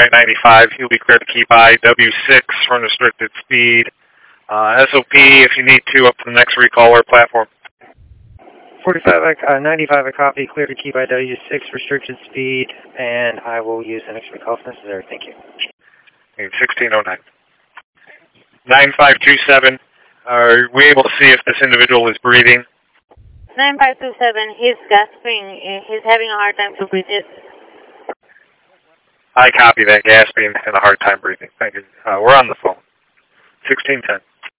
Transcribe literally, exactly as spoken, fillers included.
Fahrenheit ninety-five. He'll be cleared to keep I W six from restricted speed. Uh, S O P, if you need to, up to the next recaller platform. forty-five, uh, ninety-five, a copy, clear to keep I W six, restricted speed, and I will use the next recall if necessary. Thank you. sixteen oh nine. nine five two seven, are we able to see if this individual is breathing? nine five two seven, he's gasping. He's having a hard time to breathe. I copy that, gasping and a hard time breathing. Thank you. Uh, we're on the phone. sixteen ten.